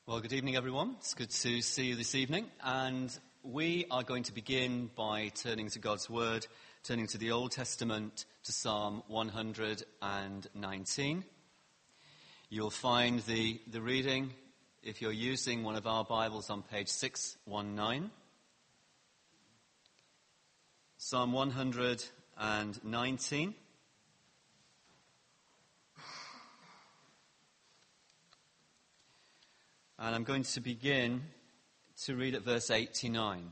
Well, good evening, everyone. It's good to see you this evening. And we are going to begin by turning to God's Word, turning to the Old Testament, to Psalm 119. You'll find the reading, if you're using one of our Bibles, on page 619. Psalm 119. And I'm going to begin to read at verse 89.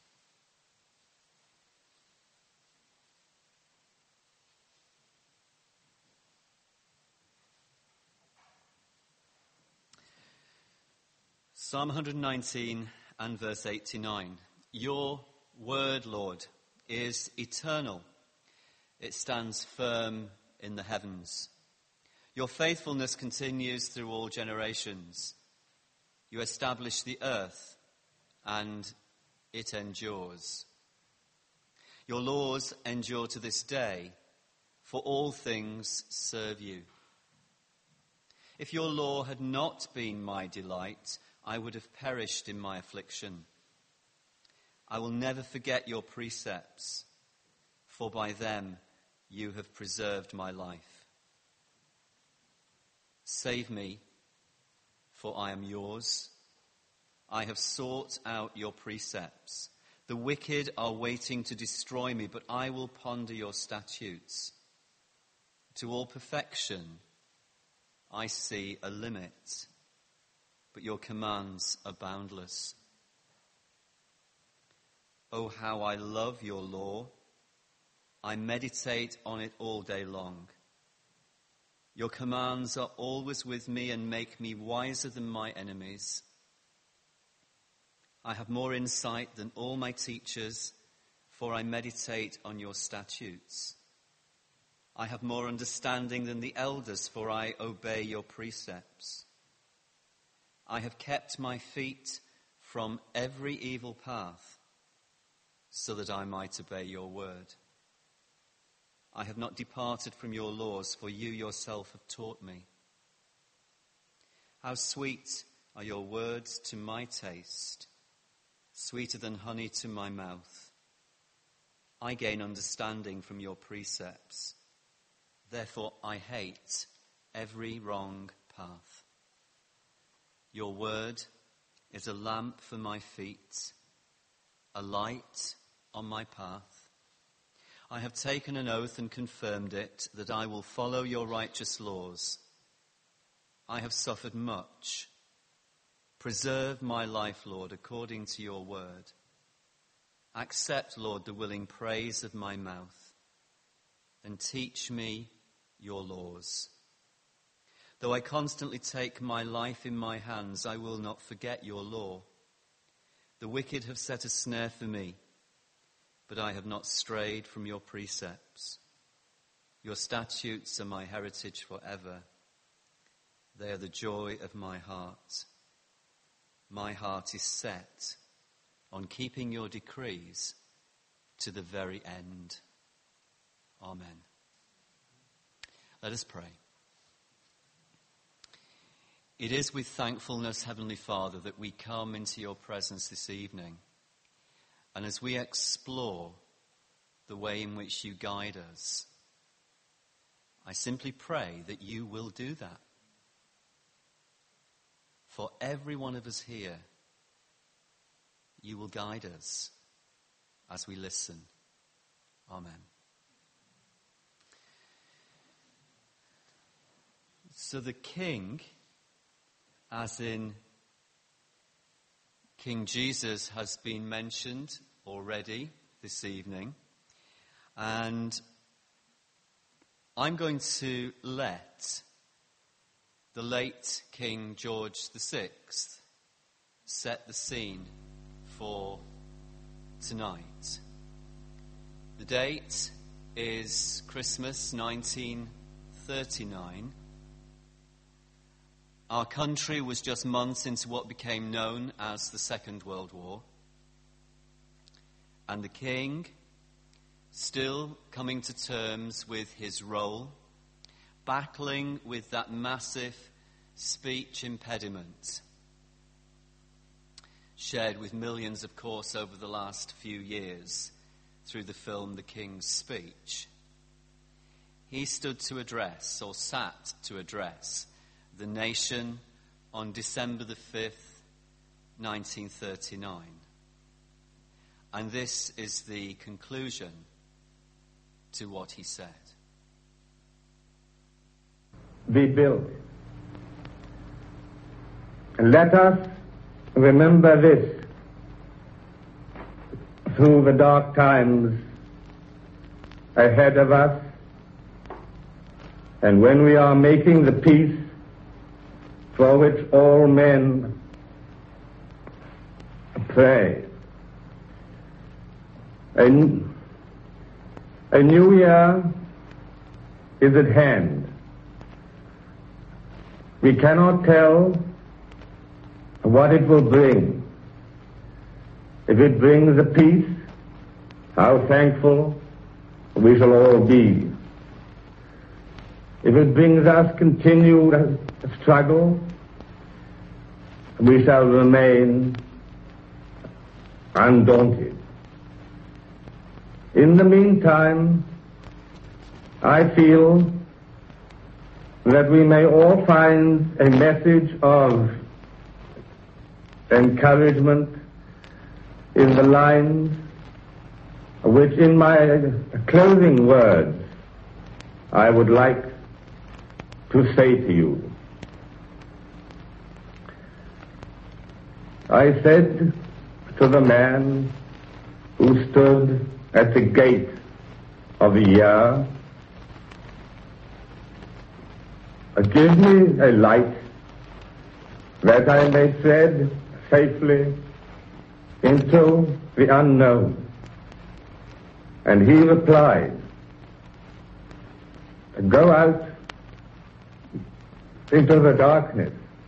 Psalm 119 and verse 89. Your word, Lord, is eternal. It stands firm in the heavens. Your faithfulness continues through all generations. You establish the earth, and it endures. Your laws endure to this day, for all things serve you. If your law had not been my delight, I would have perished in my affliction. I will never forget your precepts, for by them you have preserved my life. Save me, for I am yours. I have sought out your precepts. The wicked are waiting to destroy me, but I will ponder your statutes. To all perfection, I see a limit, but your commands are boundless. Oh, how I love your law. I meditate on it all day long. Your commands are always with me and make me wiser than my enemies. I have more insight than all my teachers, for I meditate on your statutes. I have more understanding than the elders, for I obey your precepts. I have kept my feet from every evil path, so that I might obey your word. I have not departed from your laws, for you yourself have taught me. How sweet are your words to my taste, sweeter than honey to my mouth. I gain understanding from your precepts. Therefore I hate every wrong path. Your word is a lamp for my feet, a light on my path. I have taken an oath and confirmed it, that I will follow your righteous laws. I have suffered much. Preserve my life, Lord, according to your word. Accept, Lord, the willing praise of my mouth, and teach me your laws. Though I constantly take my life in my hands, I will not forget your law. The wicked have set a snare for me, but I have not strayed from your precepts. Your statutes are my heritage forever. They are the joy of my heart. My heart is set on keeping your decrees to the very end. Amen. Let us pray. It is with thankfulness, Heavenly Father, that we come into your presence this evening. And as we explore the way in which you guide us, I simply pray that you will do that. For every one of us here, you will guide us as we listen. Amen. So the king, as in King Jesus, has been mentioned already this evening. And I'm going to let the late King George VI set the scene for tonight. The date is Christmas 1939. Our country was just months into what became known as the Second World War. And the king, still coming to terms with his role, battling with that massive speech impediment, shared with millions, of course, over the last few years through the film The King's Speech. He stood to address, or sat to address, the nation on December the 5th, 1939. And this is the conclusion to what he said. Be built. And let us remember this through the dark times ahead of us, and when we are making the peace for which all men pray. A new year is at hand. We cannot tell what it will bring. If it brings a peace, how thankful we shall all be. If it brings us continued struggle, we shall remain undaunted. In the meantime, I feel that we may all find a message of encouragement in the lines which, in my closing words, I would like to say to you. I said to the man who stood at the gate of the year, give me a light that I may tread safely into the unknown. And he replied, go out into the darkness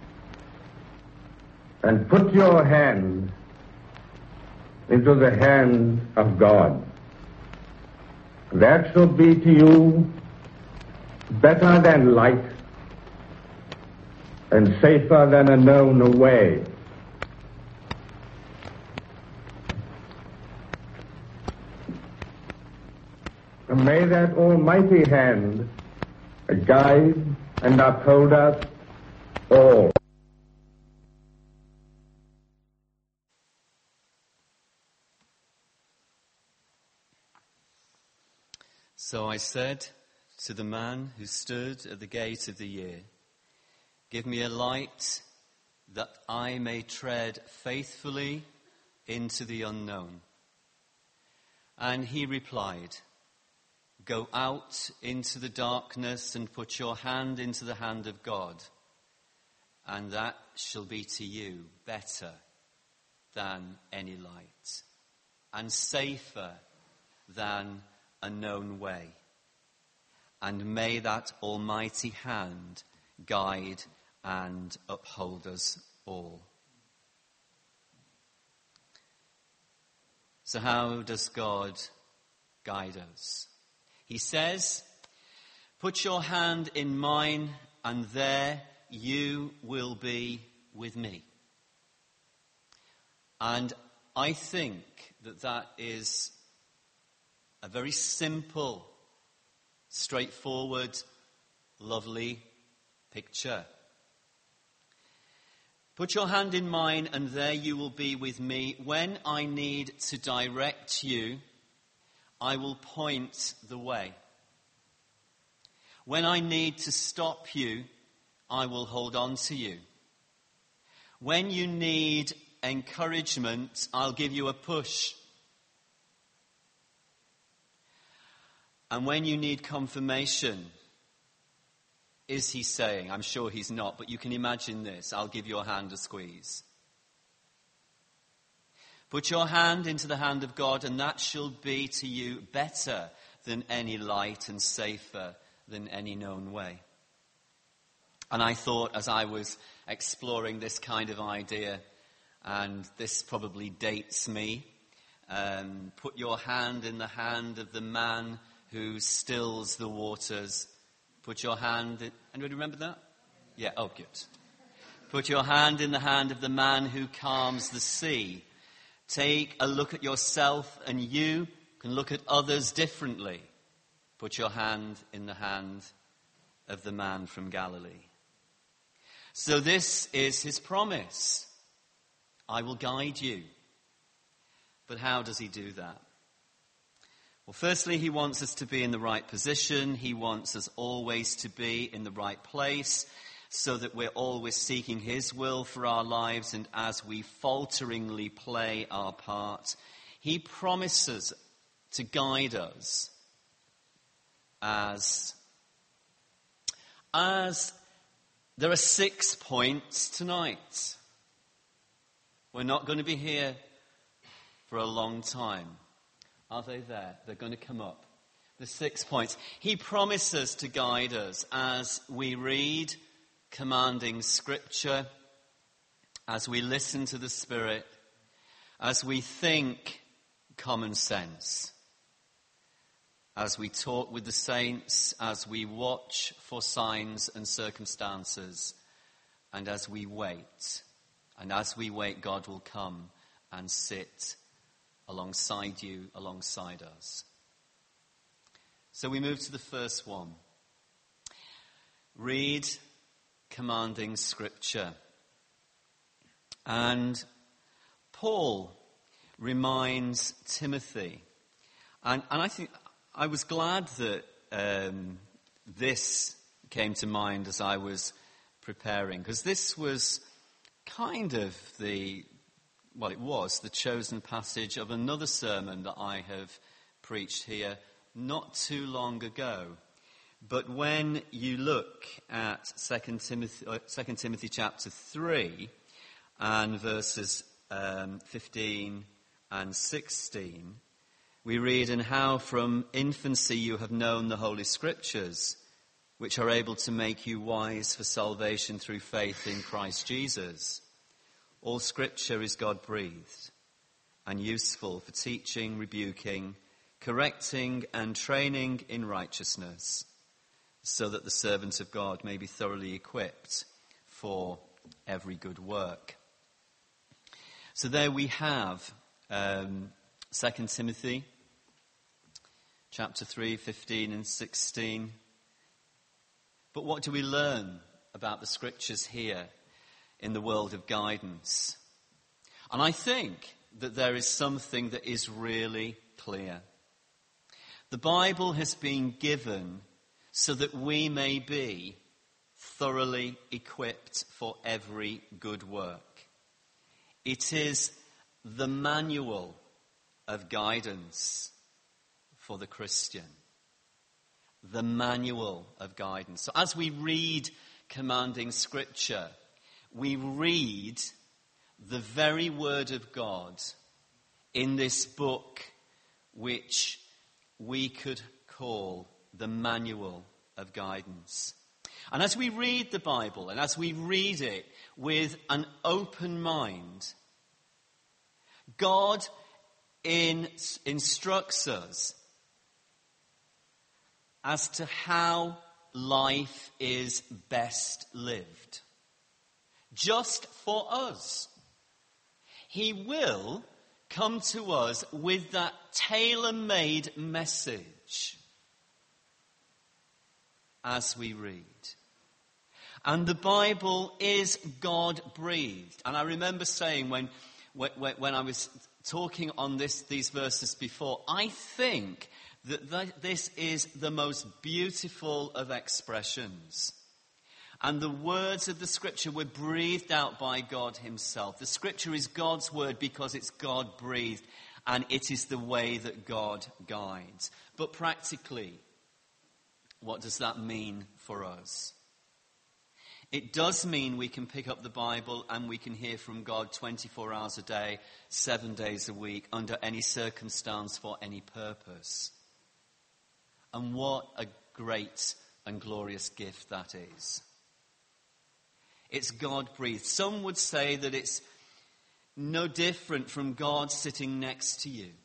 and put your hand into the hand of God. That shall be to you better than light and safer than a known way. And may that almighty hand guide and uphold us all. So I said to the man who stood at the gate of the year, give me a light that I may tread faithfully into the unknown. And he replied, go out into the darkness and put your hand into the hand of God, and that shall be to you better than any light, and safer than a known way. And may that almighty hand guide and uphold us all. So how does God guide us? He says, put your hand in mine, and there you will be with me. And I think that that is a very simple, straightforward, lovely picture. Put your hand in mine, and there you will be with me. When I need to direct you, I will point the way. When I need to stop you, I will hold on to you. When you need encouragement, I'll give you a push. And when you need confirmation, is he saying, I'm sure he's not, but you can imagine this, I'll give your hand a squeeze. Put your hand into the hand of God, and that shall be to you better than any light and safer than any known way. And I thought, as I was exploring this kind of idea, and this probably dates me, put your hand in the hand of the man who stills the waters. Put your hand in... Anybody remember that? Yeah, oh, good. Put your hand in the hand of the man who calms the sea. Take a look at yourself and you can look at others differently. Put your hand in the hand of the man from Galilee. So this is his promise. I will guide you. But how does he do that? Well, firstly, he wants us to be in the right position. He wants us always to be in the right place so that we're always seeking his will for our lives. And as we falteringly play our part, he promises to guide us as there are 6 points tonight. We're not going to be here for a long time. Are they there? They're going to come up. The 6 points. He promises to guide us as we read commanding scripture, as we listen to the Spirit, as we think common sense, as we talk with the saints, as we watch for signs and circumstances, and as we wait. And as we wait, God will come and sit alongside you, alongside us. So we move to the first one. Read commanding scripture. And Paul reminds Timothy. And I think I was glad that this came to mind as I was preparing, because this was kind of it was the chosen passage of another sermon that I have preached here not too long ago. But when you look at 2 Timothy chapter 3 and verses 15 and 16, we read, "And how from infancy you have known the Holy Scriptures, which are able to make you wise for salvation through faith in Christ Jesus. All Scripture is God-breathed and useful for teaching, rebuking, correcting, and training in righteousness, so that the servant of God may be thoroughly equipped for every good work." So there we have 2 Timothy chapter 3, 15 and 16. But what do we learn about the Scriptures here in the world of guidance? And I think that there is something that is really clear. The Bible has been given so that we may be thoroughly equipped for every good work. It is the manual of guidance for the Christian. The manual of guidance. So as we read commanding scripture, we read the very word of God in this book, which we could call the manual of guidance. And as we read the Bible, and as we read it with an open mind, God instructs us as to how life is best lived. Just for us. He will come to us with that tailor-made message as we read. And the Bible is God-breathed. And I remember saying when I was talking on these verses before, I think that this is the most beautiful of expressions. And the words of the Scripture were breathed out by God himself. The Scripture is God's word because it's God-breathed, and it is the way that God guides. But practically, what does that mean for us? It does mean we can pick up the Bible and we can hear from God 24 hours a day, 7 days a week, under any circumstance, for any purpose. And what a great and glorious gift that is. It's God-breathed. Some would say that it's no different from God sitting next to you.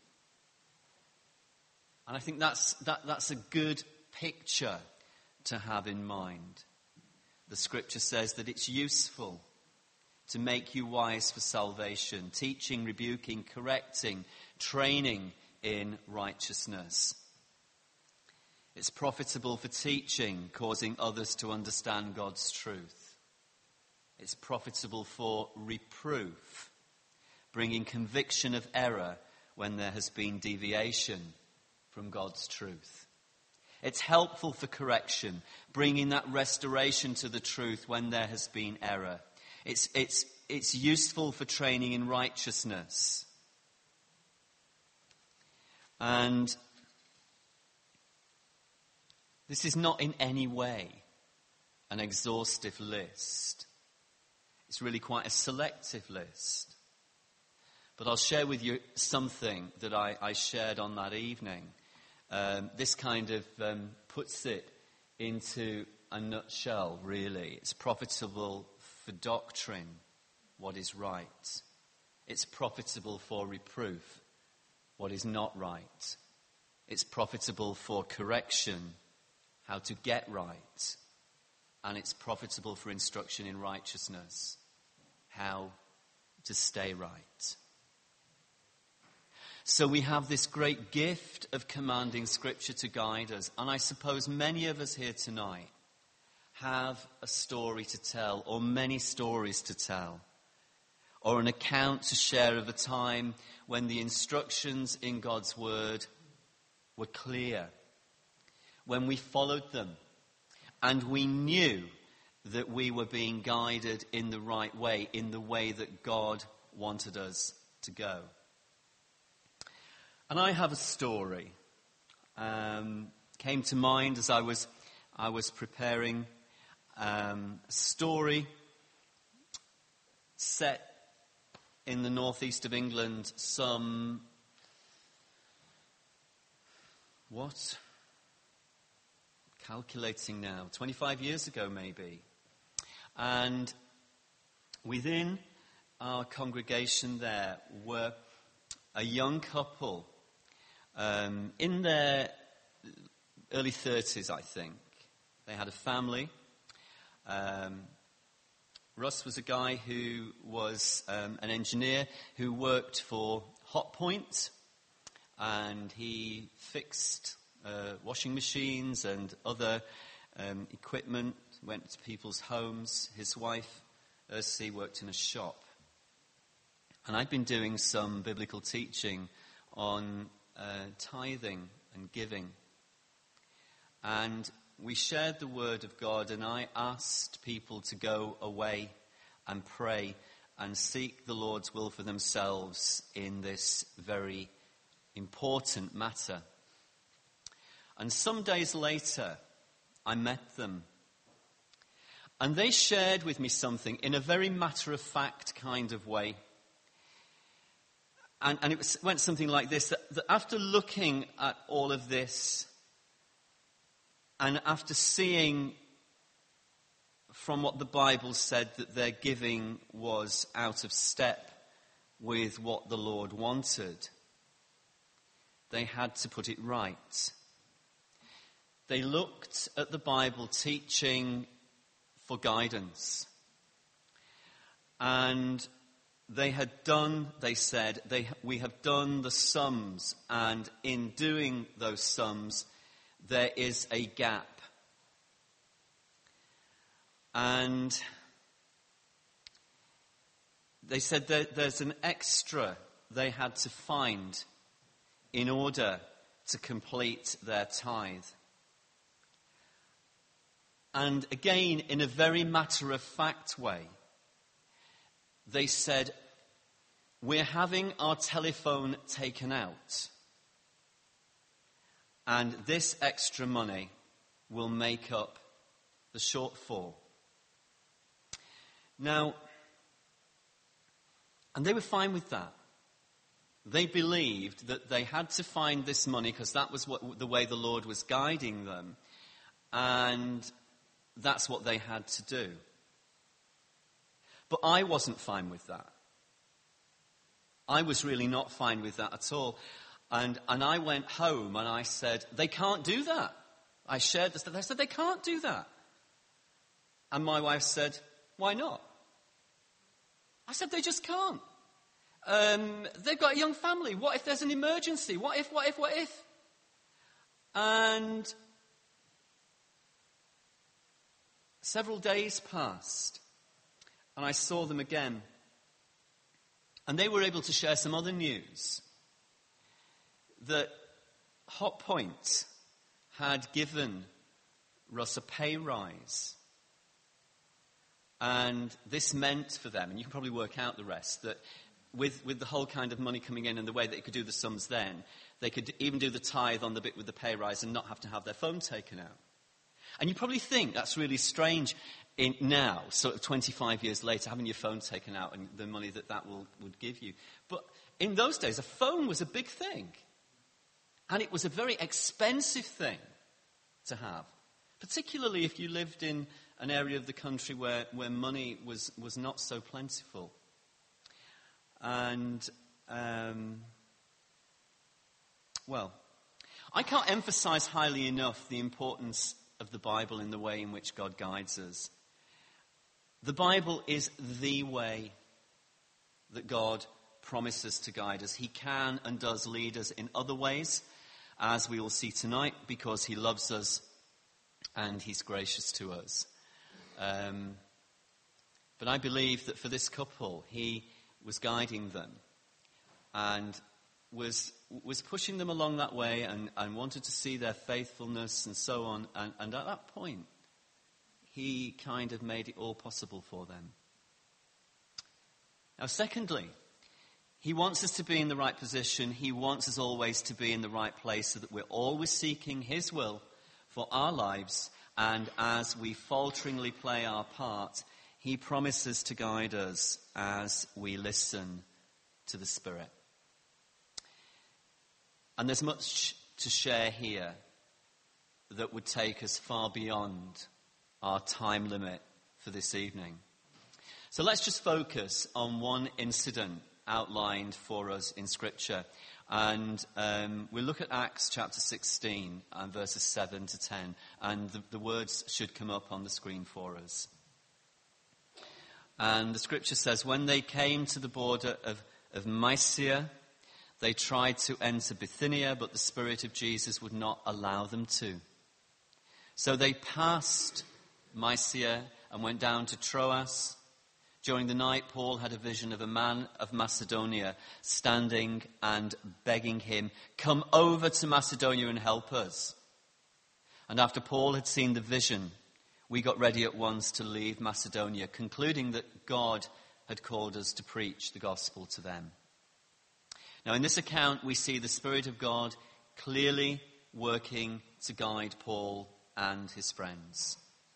And I think that's a good picture to have in mind. The Scripture says that it's useful to make you wise for salvation, teaching, rebuking, correcting, training in righteousness. It's profitable for teaching, causing others to understand God's truth. It's profitable for reproof, bringing conviction of error when there has been deviation from God's truth. It's helpful for correction, bringing that restoration to the truth when there has been error. It's useful for training in righteousness. And this is not in any way an exhaustive list. It's really quite a selective list. But I'll share with you something that I shared on that evening. This kind of puts it into a nutshell, really. It's profitable for doctrine, what is right. It's profitable for reproof, what is not right. It's profitable for correction, how to get right. And it's profitable for instruction in righteousness, how to stay right. So we have this great gift of commanding Scripture to guide us. And I suppose many of us here tonight have a story to tell, or many stories to tell, or an account to share of a time when the instructions in God's Word were clear, when we followed them, and we knew that we were being guided in the right way, in the way that God wanted us to go. And I have a story. Came to mind as I was preparing a story set in the northeast of England calculating now, 25 years ago maybe. And within our congregation there were a young couple in their early 30s, I think. They had a family. Russ was a guy who was an engineer who worked for Hotpoint, and he fixed washing machines and other equipment, went to people's homes. His wife, Ursi, worked in a shop. And I'd been doing some biblical teaching on tithing and giving. And we shared the Word of God, and I asked people to go away and pray and seek the Lord's will for themselves in this very important matter. And some days later, I met them. And they shared with me something in a very matter-of-fact kind of way. And it went something like this, that after looking at all of this, and after seeing from what the Bible said that their giving was out of step with what the Lord wanted, they had to put it right. They looked at the Bible teaching for guidance. And they said, we have done the sums, and in doing those sums, there is a gap. And they said that there's an extra they had to find in order to complete their tithe. And again, in a very matter-of-fact way, they said, we're having our telephone taken out, and this extra money will make up the shortfall. Now, and they were fine with that. They believed that they had to find this money because that was the way the Lord was guiding them, and that's what they had to do. But I wasn't fine with that. I was really not fine with that at all. And I went home and I said, they can't do that. I shared this. I said, they can't do that. And my wife said, why not? I said, they just can't. They've got a young family. What if there's an emergency? What if? And several days passed, and I saw them again. And they were able to share some other news, that Hot Point had given Russ a pay rise. And this meant for them, and you can probably work out the rest, that with the whole kind of money coming in and the way that they could do the sums then, they could even do the tithe on the bit with the pay rise and not have to have their phone taken out. And you probably think that's really strange now, sort of 25 years later, having your phone taken out and the money that would give you. But in those days, a phone was a big thing. And it was a very expensive thing to have, particularly if you lived in an area of the country where money was not so plentiful. And, I can't emphasize highly enough the importance of the Bible in the way in which God guides us. The Bible is the way that God promises to guide us. He can and does lead us in other ways, as we will see tonight, because he loves us and he's gracious to us. But I believe that for this couple, he was guiding them and was pushing them along that way and wanted to see their faithfulness and so on. And at that point, he kind of made it all possible for them. Now, secondly, he wants us to be in the right position. He wants us always to be in the right place so that we're always seeking his will for our lives. And as we falteringly play our part, he promises to guide us as we listen to the Spirit. And there's much to share here that would take us far beyond our time limit for this evening. So let's just focus on one incident outlined for us in Scripture. And we'll look at Acts chapter 16 and verses 7 to 10. And the words should come up on the screen for us. And the Scripture says, when they came to the border of Mysia, they tried to enter Bithynia, but the Spirit of Jesus would not allow them to. So they passed Mysia and went down to Troas. During the night, Paul had a vision of a man of Macedonia standing and begging him, come over to Macedonia and help us. And after Paul had seen the vision, we got ready at once to leave Macedonia, concluding that God had called us to preach the gospel to them. Now, in this account, we see the Spirit of God clearly working to guide Paul and his friends.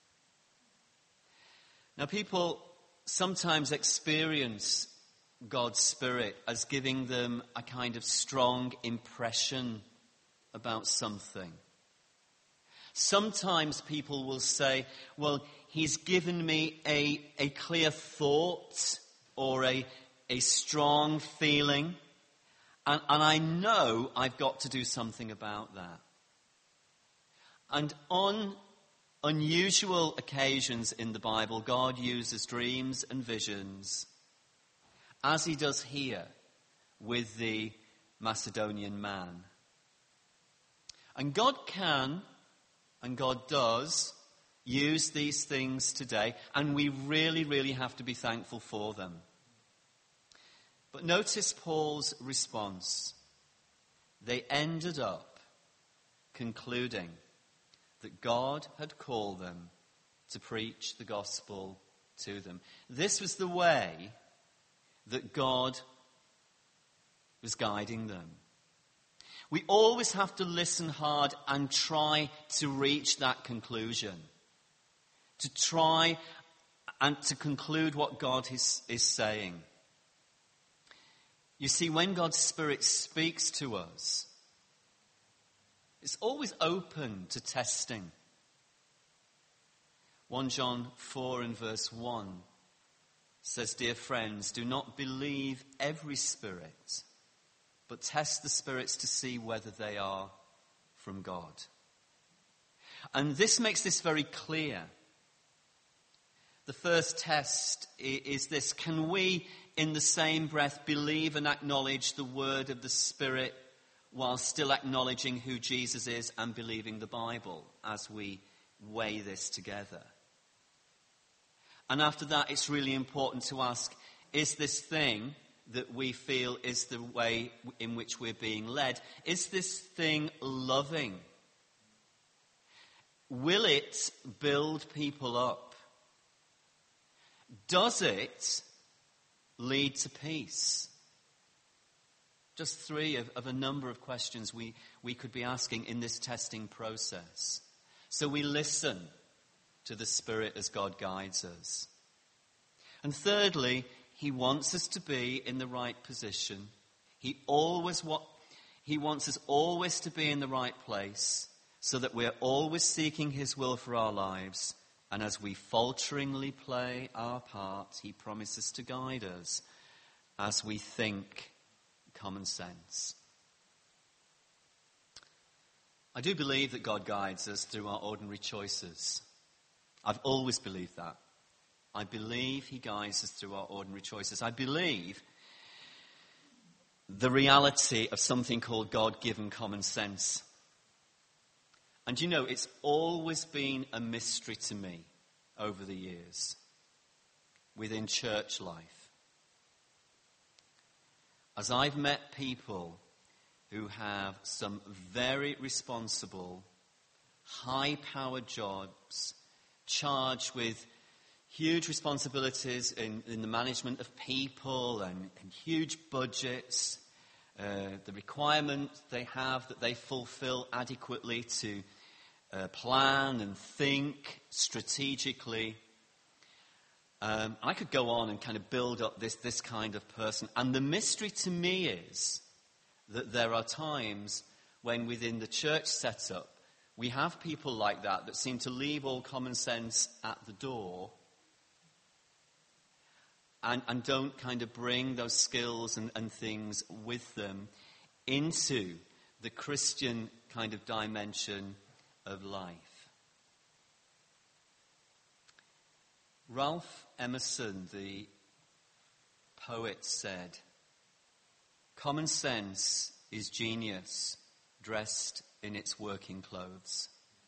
Now, people sometimes experience God's Spirit as giving them a kind of strong impression about something. Sometimes people will say, well, he's given me a clear thought or a strong feeling, and I know I've got to do something about that. And on unusual occasions in the Bible, God uses dreams and visions, as he does here with the Macedonian man. And God can, and God does, use these things today, and we really, really have to be thankful for them. But notice Paul's response. They ended up concluding that God had called them to preach the gospel to them. This was the way that God was guiding them. We always have to listen hard and try to reach that conclusion. To try and to conclude what God is saying. You see, when God's Spirit speaks to us, it's always open to testing. 1 John 4 and verse 1 says, dear friends, do not believe every spirit, but test the spirits to see whether they are from God. And this makes this very clear. The first test is this: can we in the same breath, believe and acknowledge the word of the Spirit while still acknowledging who Jesus is and believing the Bible as we weigh this together? And after that, it's really important to ask, is this thing that we feel is the way in which we're being led, is this thing loving? Will it build people up? Does it lead to peace? Just three of a number of questions we could be asking in this testing process. So we listen to the Spirit as God guides us. And thirdly, he wants us to be in the right position. He wants us always to be in the right place so that we're always seeking his will for our lives. And as we falteringly play our part, he promises to guide us as we think common sense. I do believe that God guides us through our ordinary choices. I've always believed that. I believe he guides us through our ordinary choices. I believe the reality of something called God-given common sense. And you know, it's always been a mystery to me over the years within church life. As I've met people who have some very responsible, high-powered jobs, charged with huge responsibilities in the management of people and huge budgets, the requirement they have that they fulfill adequately to plan and think strategically. I could go on and kind of build up this kind of person. And the mystery to me is that there are times when within the church setup we have people like that seem to leave all common sense at the door and don't kind of bring those skills and things with them into the Christian kind of dimension of life. Ralph Emerson, the poet, said, "Common sense is genius dressed in its working clothes."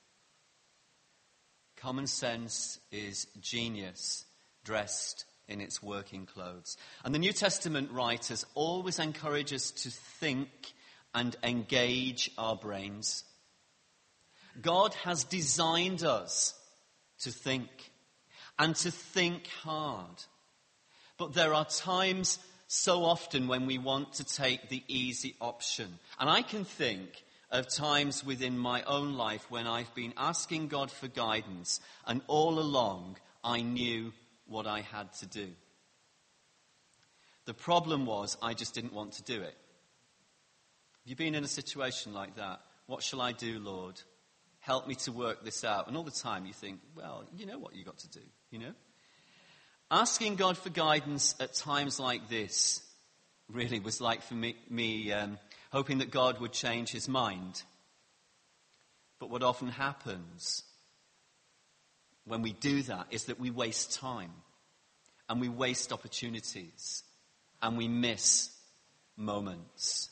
Common sense is genius dressed in its working clothes. And the New Testament writers always encourage us to think and engage our brains. God has designed us to think and to think hard. But there are times so often when we want to take the easy option. And I can think of times within my own life when I've been asking God for guidance and all along I knew what I had to do. The problem was I just didn't want to do it. Have you been in a situation like that? What shall I do, Lord? Help me to work this out. And all the time you think, well, you know what you've got to do, you know? Asking God for guidance at times like this really was like for me hoping that God would change his mind. But what often happens when we do that is that we waste time and we waste opportunities and we miss moments.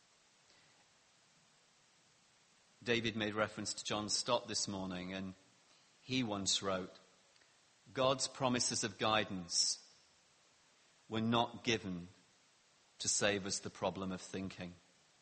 David made reference to John Stott this morning, and he once wrote, "God's promises of guidance were not given to save us the problem of thinking."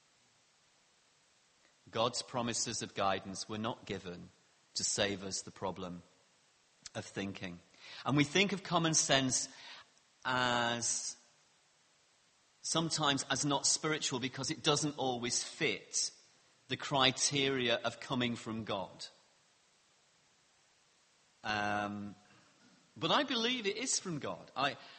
God's promises of guidance were not given to save us the problem of thinking. And we think of common sense as sometimes as not spiritual because it doesn't always fit the criteria of coming from God. But I believe it is from God.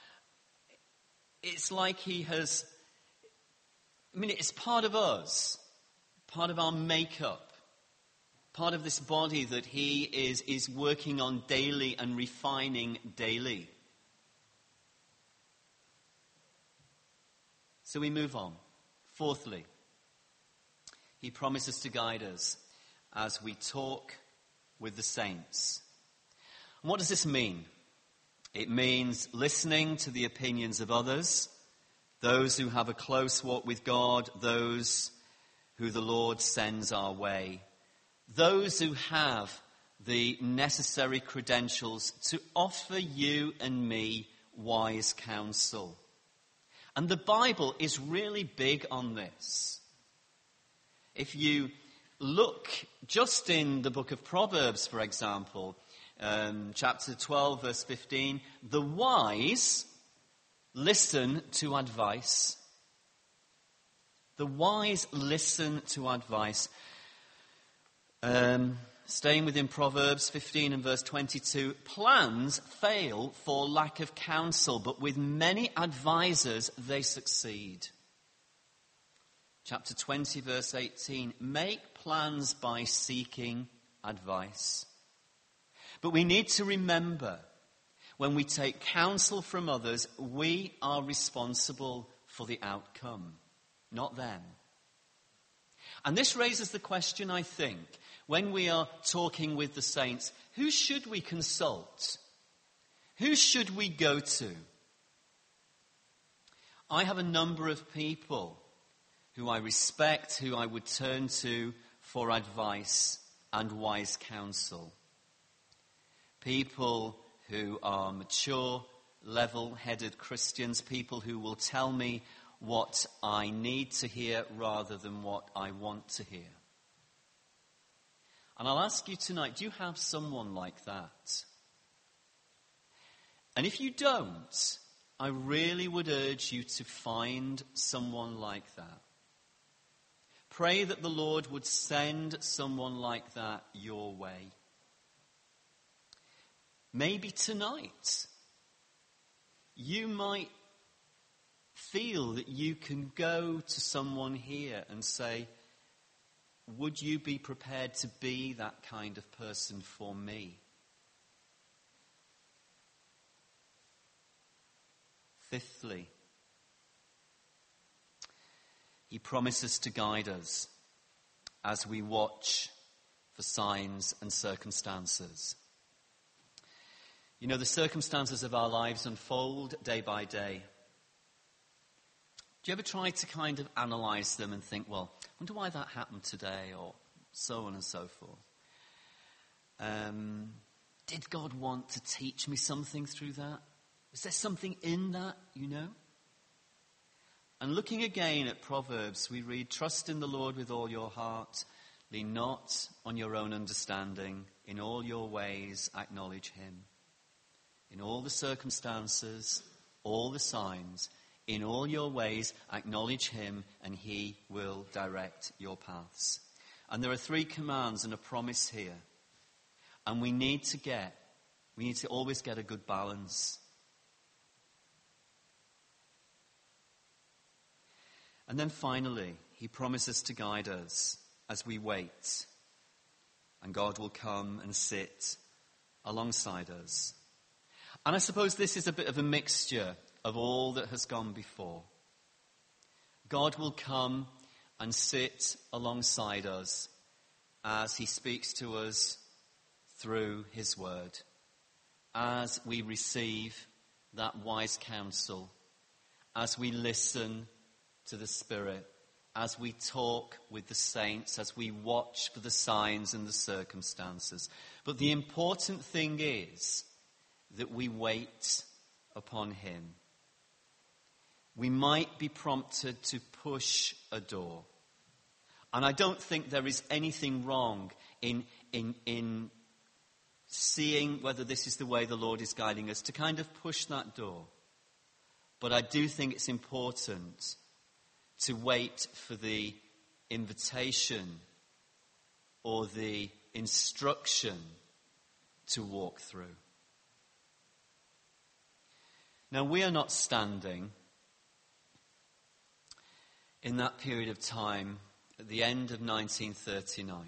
It's like he has, it's part of us, part of our makeup. Part of this body that he is working on daily and refining daily. So we move on. Fourthly, he promises to guide us as we talk with the saints. And what does this mean? It means listening to the opinions of others, those who have a close walk with God, those who the Lord sends our way, those who have the necessary credentials to offer you and me wise counsel. And the Bible is really big on this. If you look just in the book of Proverbs, for example, chapter 12, verse 15, the wise listen to advice. The wise listen to advice. Staying within Proverbs 15 and verse 22, plans fail for lack of counsel, but with many advisers they succeed. Chapter 20, verse 18, make plans by seeking advice. But we need to remember, when we take counsel from others, we are responsible for the outcome, not them. And this raises the question, I think, when we are talking with the saints, who should we consult? Who should we go to? I have a number of people who I respect, who I would turn to for advice and wise counsel. People who are mature, level-headed Christians, people who will tell me what I need to hear rather than what I want to hear. And I'll ask you tonight, do you have someone like that? And if you don't, I really would urge you to find someone like that. Pray that the Lord would send someone like that your way. Maybe tonight you might feel that you can go to someone here and say, would you be prepared to be that kind of person for me? Fifthly, he promises to guide us as we watch for signs and circumstances. You know, the circumstances of our lives unfold day by day. Do you ever try to kind of analyse them and think, well, I wonder why that happened today, or so on and so forth? Did God want to teach me something through that? Was there something in that, you know? And looking again at Proverbs, we read, trust in the Lord with all your heart, lean not on your own understanding, in all your ways acknowledge him. In all the circumstances, all the signs, in all your ways, acknowledge him, and he will direct your paths. And there are 3 commands and a promise here. And we need to always get a good balance. And then finally, he promises to guide us as we wait. And God will come and sit alongside us. And I suppose this is a bit of a mixture of all that has gone before. God will come and sit alongside us as he speaks to us through his word, as we receive that wise counsel, as we listen to the Spirit, as we talk with the saints, as we watch for the signs and the circumstances. But the important thing is that we wait upon him. We might be prompted to push a door. And I don't think there is anything wrong in seeing whether this is the way the Lord is guiding us, to kind of push that door. But I do think it's important to wait for the invitation or the instruction to walk through. Now, we are not standing in that period of time at the end of 1939,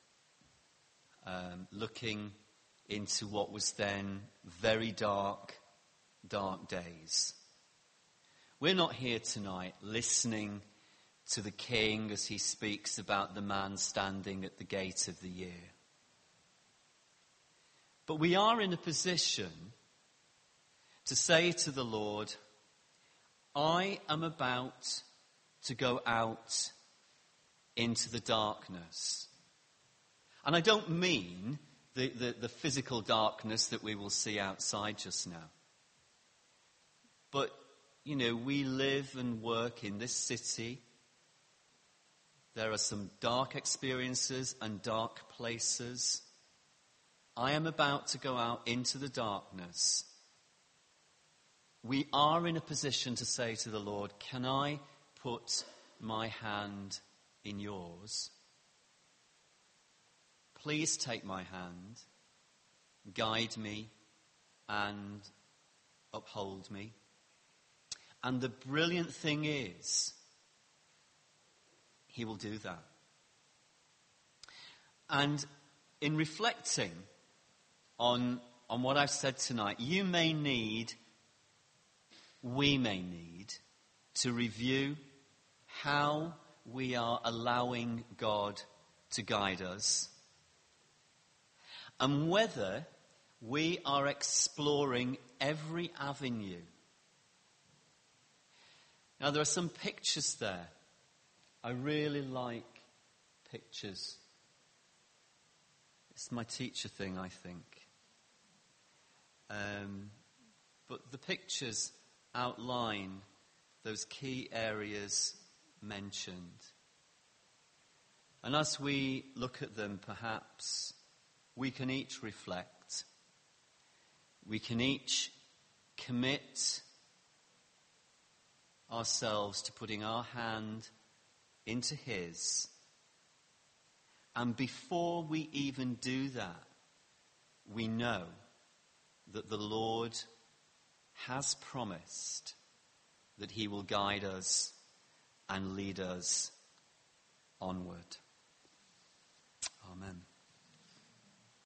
looking into what was then very dark, dark days. We're not here tonight listening to the king as he speaks about the man standing at the gate of the year. But we are in a position to say to the Lord, I am about to go out into the darkness. And I don't mean the physical darkness that we will see outside just now. But, we live and work in this city. There are some dark experiences and dark places. I am about to go out into the darkness. We are in a position to say to the Lord, can I put my hand in yours? Please take my hand, guide me, and uphold me. And the brilliant thing is, he will do that. And in reflecting on what I've said tonight, we may need to review how we are allowing God to guide us, and whether we are exploring every avenue. Now, there are some pictures there. I really like pictures. It's my teacher thing, I think. But the pictures outline those key areas mentioned. And as we look at them, perhaps we can each reflect. We can each commit ourselves to putting our hand into his. And before we even do that, we know that the Lord has promised that he will guide us and lead us onward.